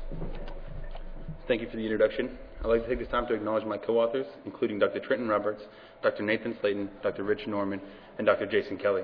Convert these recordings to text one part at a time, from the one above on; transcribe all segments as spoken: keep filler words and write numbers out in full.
Thank you for the introduction. I'd like to take this time to acknowledge my co-authors, including Doctor Trenton Roberts, Doctor Nathan Slayton, Doctor Rich Norman, and Doctor Jason Kelly.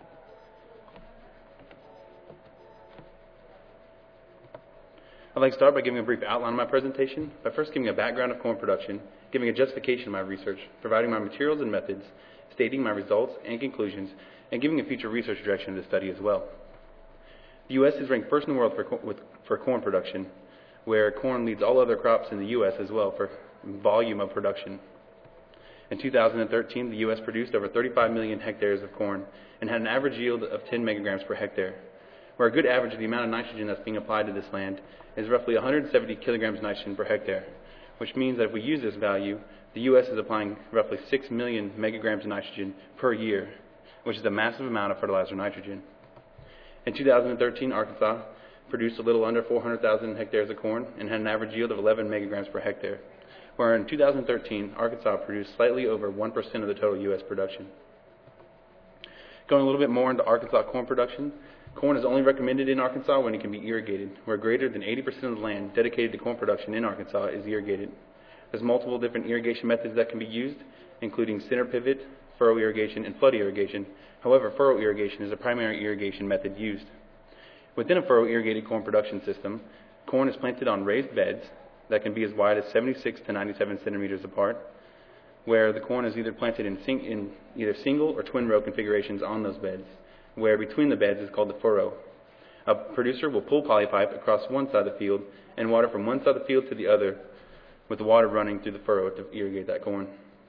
I'd like to start by giving a brief outline of my presentation, by first giving a background of corn production, giving a justification of my research, providing my materials and methods, stating my results and conclusions, and giving a future research direction of the study as well. The U S is ranked first in the world for, with, for corn production, where corn leads all other crops in the U S as well for volume of production. In two thousand thirteen, the U S produced over thirty-five million hectares of corn and had an average yield of ten megagrams per hectare, where a good average of the amount of nitrogen that's being applied to this land is roughly one hundred seventy kilograms of nitrogen per hectare, which means that if we use this value, the U S is applying roughly six million megagrams of nitrogen per year, which is a massive amount of fertilizer nitrogen. In two thousand thirteen, Arkansas produced a little under four hundred thousand hectares of corn and had an average yield of eleven megagrams per hectare, where in two thousand thirteen, Arkansas produced slightly over one percent of the total U S production. Going a little bit more into Arkansas corn production, corn is only recommended in Arkansas when it can be irrigated, where greater than eighty percent of the land dedicated to corn production in Arkansas is irrigated. There's multiple different irrigation methods that can be used, including center pivot, furrow irrigation, and flood irrigation. However, furrow irrigation is the primary irrigation method used. Within a furrow irrigated corn production system, corn is planted on raised beds that can be as wide as seventy-six to ninety-seven centimeters apart, where the corn is either planted in, sing in either single or twin row configurations on those beds, where between the beds is called the furrow. A producer will pull polypipe across one side of the field and water from one side of the field to the other, with the water running through the furrow to irrigate that corn.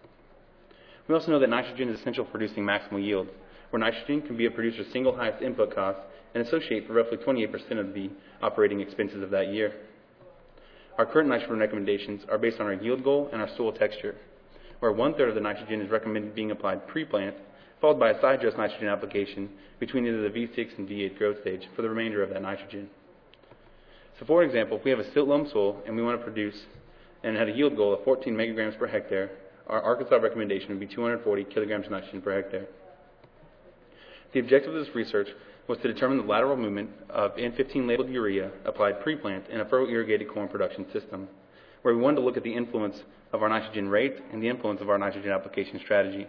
We also know that nitrogen is essential for producing maximal yield, where nitrogen can be a producer's single highest input cost and associate for roughly twenty-eight percent of the operating expenses of that year. Our current nitrogen recommendations are based on our yield goal and our soil texture, where one-third of the nitrogen is recommended being applied pre-plant, followed by a side dress nitrogen application between either the V six and V eight growth stage for the remainder of that nitrogen. So for example, if we have a silt loam soil and we want to produce and had a yield goal of fourteen megagrams per hectare, our Arkansas recommendation would be two hundred forty kilograms of nitrogen per hectare. The objective of this research was to determine the lateral movement of N fifteen labeled urea applied pre-plant in a furrow irrigated corn production system, where we wanted to look at the influence of our nitrogen rate and the influence of our nitrogen application strategy.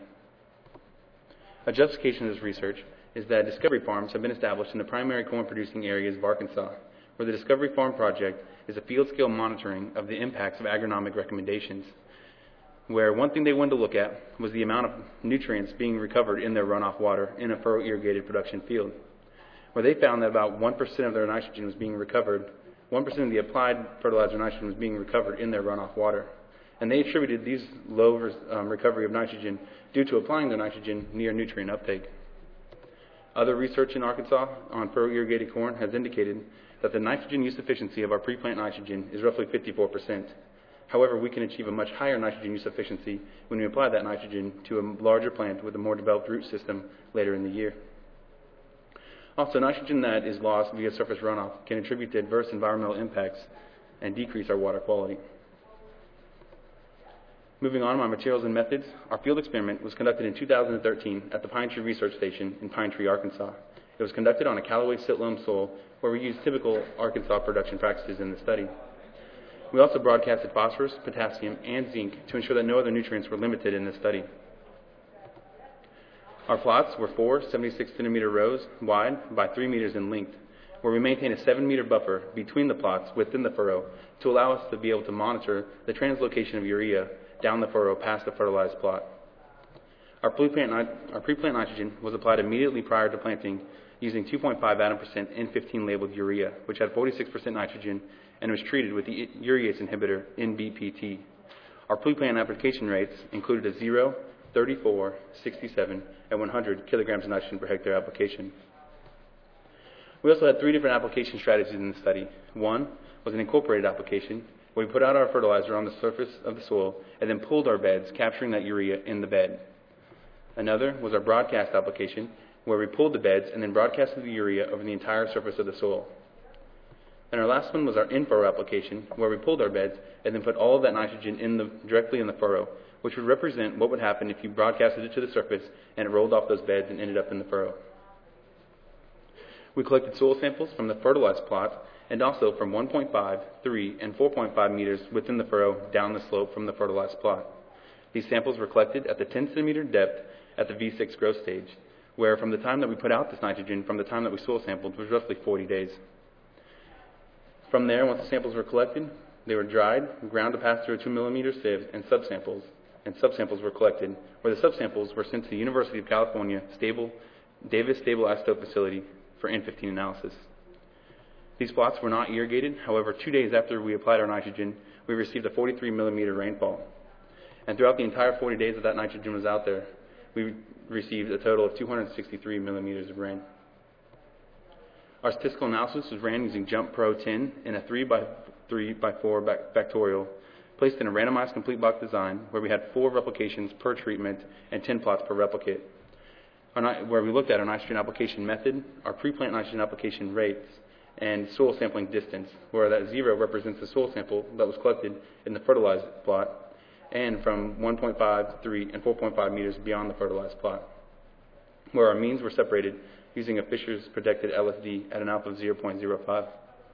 A justification of this research is that discovery farms have been established in the primary corn producing areas of Arkansas, where the Discovery Farm Project is a field scale monitoring of the impacts of agronomic recommendations, where one thing they wanted to look at was the amount of nutrients being recovered in their runoff water in a furrow irrigated production field, where they found that about one percent of their nitrogen was being recovered, one percent of the applied fertilizer nitrogen was being recovered in their runoff water. And they attributed these low um, recovery of nitrogen due to applying their nitrogen near nutrient uptake. Other research in Arkansas on furrow irrigated corn has indicated that the nitrogen use efficiency of our pre-plant nitrogen is roughly fifty-four percent. However, we can achieve a much higher nitrogen use efficiency when we apply that nitrogen to a larger plant with a more developed root system later in the year. Also, nitrogen that is lost via surface runoff can attribute to adverse environmental impacts and decrease our water quality. Moving on to my materials and methods, our field experiment was conducted in two thousand thirteen at the Pine Tree Research Station in Pine Tree, Arkansas. It was conducted on a Callaway silt loam soil where we used typical Arkansas production practices in the study. We also broadcasted phosphorus, potassium, and zinc to ensure that no other nutrients were limited in this study. Our plots were four seventy-six centimeter rows wide by three meters in length, where we maintain a seven meter buffer between the plots within the furrow to allow us to be able to monitor the translocation of urea down the furrow past the fertilized plot. Our pre-plant, our pre-plant nitrogen was applied immediately prior to planting using two point five atom percent N fifteen labeled urea, which had forty-six percent nitrogen and was treated with the urease inhibitor N B P T. Our pre-plant application rates included a zero, thirty-four, sixty-seven, and one hundred kilograms of nitrogen per hectare application. We also had three different application strategies in the study. One was an incorporated application, where we put out our fertilizer on the surface of the soil and then pulled our beds, capturing that urea in the bed. Another was our broadcast application, where we pulled the beds and then broadcasted the urea over the entire surface of the soil. And our last one was our in-furrow application, where we pulled our beds and then put all of that nitrogen in the, directly in the furrow, which would represent what would happen if you broadcasted it to the surface and it rolled off those beds and ended up in the furrow. We collected soil samples from the fertilized plot and also from one point five, three, and four point five meters within the furrow down the slope from the fertilized plot. These samples were collected at the ten centimeter depth at the V six growth stage, where from the time that we put out this nitrogen, from the time that we soil sampled, was roughly forty days. From there, once the samples were collected, they were dried, ground to pass through a two millimeter sieve, and subsamples, and subsamples were collected, where the subsamples were sent to the University of California Stable, Davis Stable Isotope Facility for N fifteen analysis. These plots were not irrigated. However, two days after we applied our nitrogen, we received a forty-three millimeter rainfall. And throughout the entire forty days that that nitrogen was out there, we received a total of two hundred sixty-three millimeters of rain. Our statistical analysis was ran using Jump Pro ten in a three by three by four factorial, placed in a randomized complete block design where we had four replications per treatment and ten plots per replicate, our, where we looked at our nitrogen application method, our pre-plant nitrogen application rates, and soil sampling distance, where that zero represents the soil sample that was collected in the fertilized plot, and from one point five, three, and four point five meters beyond the fertilized plot, where our means were separated using a Fisher's protected L S D at an alpha of zero point zero five.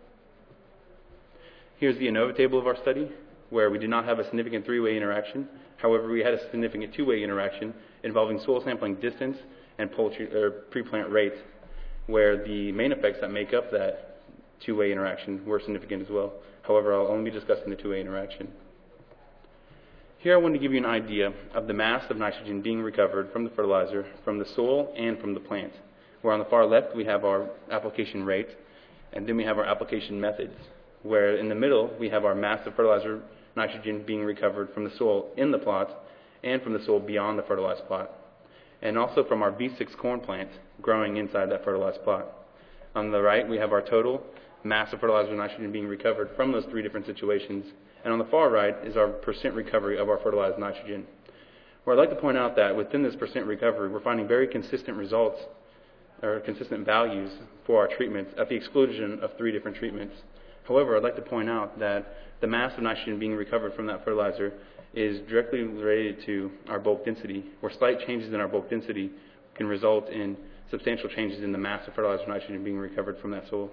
Here's the ANOVA table of our study, where we did not have a significant three-way interaction. However, we had a significant two-way interaction involving soil sampling distance and poultry, or pre-plant rate, where the main effects that make up that two-way interaction were significant as well. However, I'll only be discussing the two-way interaction. Here I want to give you an idea of the mass of nitrogen being recovered from the fertilizer, from the soil, and from the plant. Where on the far left we have our application rate, and then we have our application methods, where in the middle we have our mass of fertilizer nitrogen being recovered from the soil in the plot and from the soil beyond the fertilized plot, and also from our V six corn plant growing inside that fertilized plot. On the right we have our total mass of fertilizer nitrogen being recovered from those three different situations, and on the far right is our percent recovery of our fertilized nitrogen. Where I'd like to point out that within this percent recovery we're finding very consistent results or consistent values for our treatments at the exclusion of three different treatments. However, I'd like to point out that the mass of nitrogen being recovered from that fertilizer is directly related to our bulk density, where slight changes in our bulk density can result in substantial changes in the mass of fertilizer nitrogen being recovered from that soil.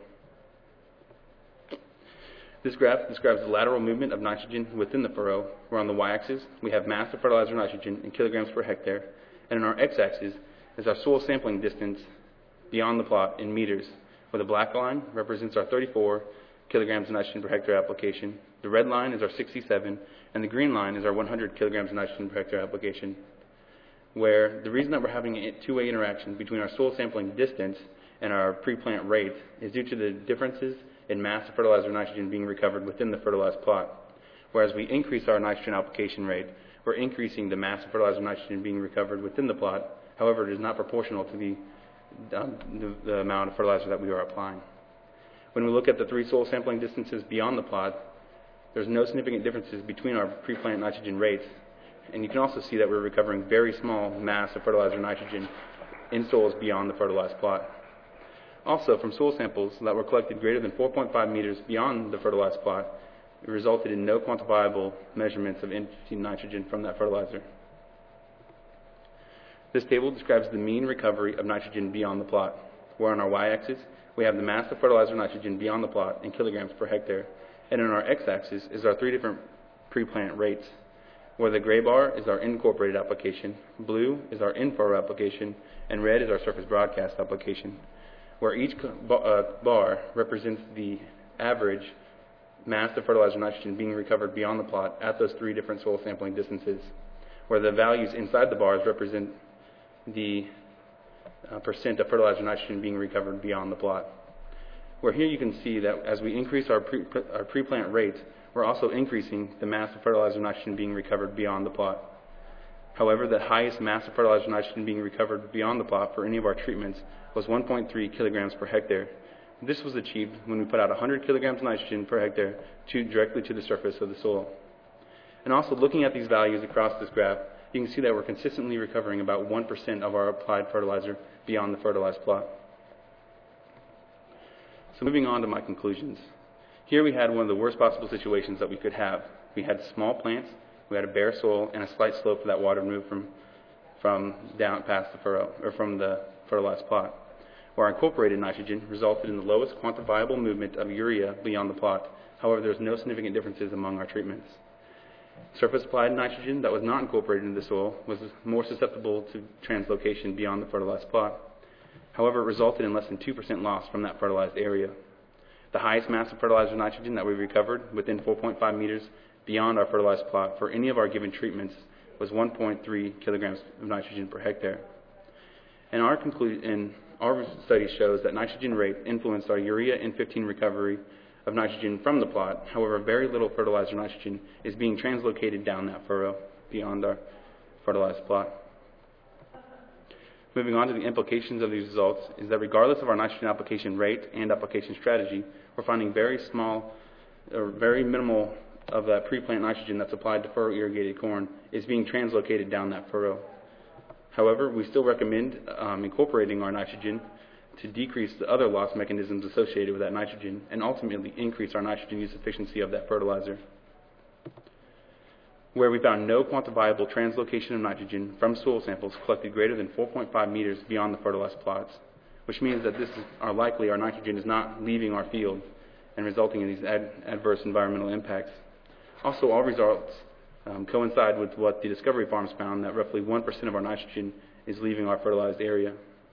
This graph describes the lateral movement of nitrogen within the furrow, where on the y-axis we have mass of fertilizer nitrogen in kilograms per hectare, and on our x-axis is our soil sampling distance beyond the plot in meters, where the black line represents our thirty-four kilograms of nitrogen per hectare application, the red line is our sixty-seven, and the green line is our one hundred kilograms of nitrogen per hectare application. Where the reason that we're having a two-way interaction between our soil sampling distance and our pre-plant rate is due to the differences in mass of fertilizer nitrogen being recovered within the fertilized plot. Whereas we increase our nitrogen application rate, we're increasing the mass of fertilizer nitrogen being recovered within the plot. However, it is not proportional to the Um, the, the amount of fertilizer that we are applying. When we look at the three soil sampling distances beyond the plot, there's no significant differences between our pre-plant nitrogen rates, and you can also see that we're recovering very small mass of fertilizer nitrogen in soils beyond the fertilized plot. Also, from soil samples that were collected greater than four point five meters beyond the fertilized plot, it resulted in no quantifiable measurements of N fifteen nitrogen from that fertilizer. This table describes the mean recovery of nitrogen beyond the plot, where on our y-axis we have the mass of fertilizer nitrogen beyond the plot in kilograms per hectare, and on our x-axis is our three different pre-plant rates, where the gray bar is our incorporated application, blue is our in-furrow application, and red is our surface broadcast application, where each uh, bar represents the average mass of fertilizer nitrogen being recovered beyond the plot at those three different soil sampling distances, where the values inside the bars represent the uh, percent of fertilizer nitrogen being recovered beyond the plot. Where here you can see that as we increase our, pre, our pre-plant rate, we're also increasing the mass of fertilizer nitrogen being recovered beyond the plot. However, the highest mass of fertilizer nitrogen being recovered beyond the plot for any of our treatments was one point three kilograms per hectare. This was achieved when we put out one hundred kilograms of nitrogen per hectare to, directly to the surface of the soil. And also looking at these values across this graph, you can see that we're consistently recovering about one percent of our applied fertilizer beyond the fertilized plot. So moving on to my conclusions. Here we had one of the worst possible situations that we could have. We had small plants, we had a bare soil, and a slight slope for that water to move from, from down past the furrow, or from the fertilized plot. where our incorporated nitrogen resulted in the lowest quantifiable movement of urea beyond the plot. However, there was no significant differences among our treatments. Surface applied nitrogen that was not incorporated into the soil was more susceptible to translocation beyond the fertilized plot. However, it resulted in less than two percent loss from that fertilized area. The highest mass of fertilizer nitrogen that we recovered within four point five meters beyond our fertilized plot for any of our given treatments was one point three kilograms of nitrogen per hectare. And our, conclu- and our study shows that nitrogen rate influenced our urea N fifteen recovery of nitrogen from the plot. However, very little fertilizer nitrogen is being translocated down that furrow beyond our fertilized plot. Moving on to the implications of these results is that regardless of our nitrogen application rate and application strategy, we're finding very small or very minimal of that pre-plant nitrogen that's applied to furrow irrigated corn is being translocated down that furrow. However, we still recommend um, incorporating our nitrogen to decrease the other loss mechanisms associated with that nitrogen and ultimately increase our nitrogen use efficiency of that fertilizer. Where we found no quantifiable translocation of nitrogen from soil samples collected greater than four point five meters beyond the fertilized plots, which means that this is are likely our nitrogen is not leaving our field and resulting in these ad adverse environmental impacts. Also, all results um, coincide with what the Discovery Farms found, that roughly one percent of our nitrogen is leaving our fertilized area.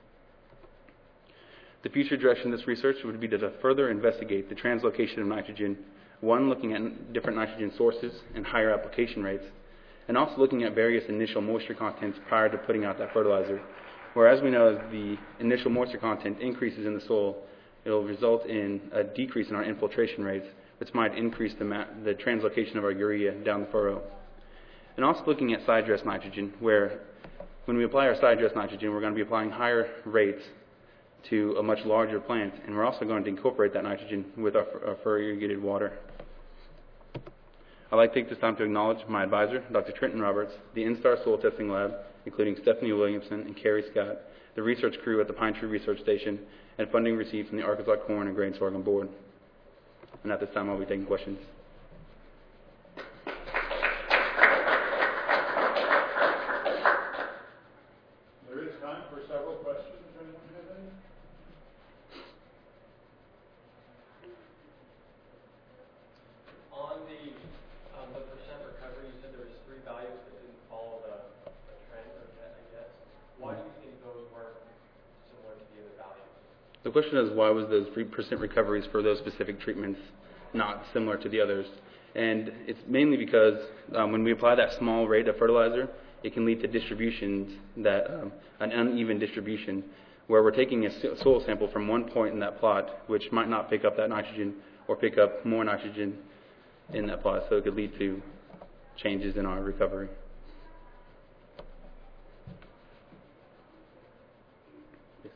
The future direction of this research would be to further investigate the translocation of nitrogen, one, looking at different nitrogen sources and higher application rates, and also looking at various initial moisture contents prior to putting out that fertilizer. Whereas we know as the initial moisture content increases in the soil, it will result in a decrease in our infiltration rates, which might increase the, ma the translocation of our urea down the furrow. And also looking at side dress nitrogen, where when we apply our side dress nitrogen, we're going to be applying higher rates to a much larger plant, and we're also going to incorporate that nitrogen with our, our furrow irrigated water. I'd like to take this time to acknowledge my advisor, Doctor Trenton Roberts, the Instar Soil Testing Lab, including Stephanie Williamson and Carrie Scott, the research crew at the Pine Tree Research Station, and funding received from the Arkansas Corn and Grain Sorghum Board. And at this time, I'll be taking questions. There is time for several questions. Anyone have any? On the um, the percent recovery, you said there was three values that didn't follow the, the trend, or I guess. Why do you think those weren't similar to the other values? The question is, why was those three percent recoveries for those specific treatments not similar to the others? And it's mainly because um, when we apply that small rate of fertilizer, it can lead to distributions that, um, an uneven distribution, where we're taking a soil sample from one point in that plot, which might not pick up that nitrogen or pick up more nitrogen in that plot, so it could lead to changes in our recovery. Yes.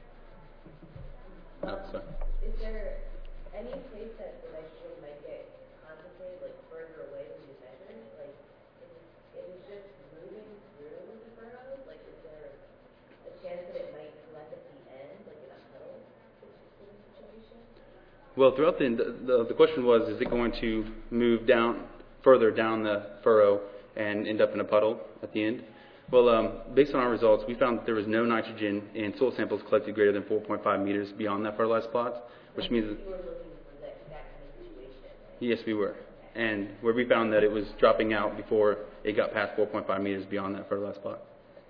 Oh, sorry. Is there any place that the nitrogen might get concentrated, like further away than you measured? Like, if it's, if it's just moving through the furrows, like, is there a chance that it might collect at the end, like in a puddle situation? Well, throughout the, the the question was, is it going to move down further down the furrow and end up in a puddle at the end? Well, um, based on our results, we found that there was no nitrogen in soil samples collected greater than four point five meters beyond that fertilized plot, which means that You were looking for that, that kind of situation, right? yes, we were. And where we found that it was dropping out before it got past four point five meters beyond that fertilized plot.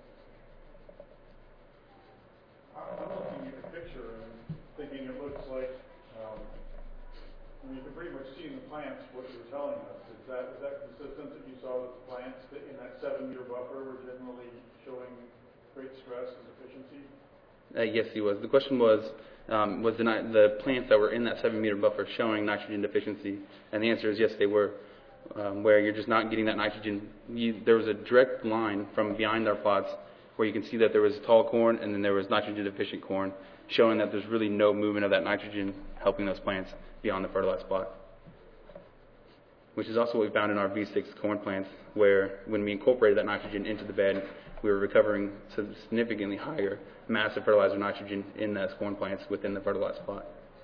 I'm looking at the picture and thinking it looks like, um, I mean, you can pretty much see in the plants what you're telling us. Is that, is that consistent that you saw that the plants that in that seven-year buffer were generally showing great stress and deficiency? Uh, yes, he was. The question was, um, was the, ni the plants that were in that seven-meter buffer showing nitrogen deficiency? And the answer is yes, they were. Um, where you're just not getting that nitrogen. You, there was a direct line from behind our plots where you can see that there was tall corn and then there was nitrogen-deficient corn, showing that there's really no movement of that nitrogen helping those plants beyond the fertilized plot. Which is also what we found in our V six corn plants, where when we incorporated that nitrogen into the bed, we were recovering significantly higher mass of fertilizer nitrogen in those corn plants within the fertilized plot.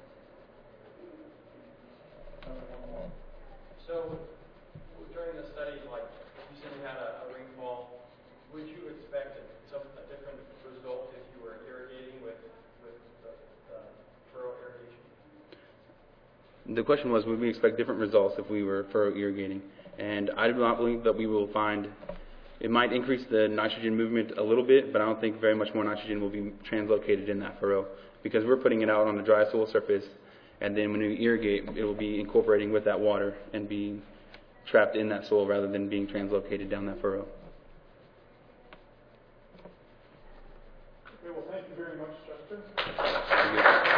So during the study, like you said, you had a, a rainfall. Would you expect a, some, a different result if you were irrigating with, with the the question was, would we expect different results if we were furrow irrigating? And I do not believe that we will find, it might increase the nitrogen movement a little bit, but I don't think very much more nitrogen will be translocated in that furrow, because we're putting it out on a dry soil surface, and then when we irrigate, it will be incorporating with that water and being trapped in that soil rather than being translocated down that furrow. Okay, well, thank you very much, Chester. Thank you.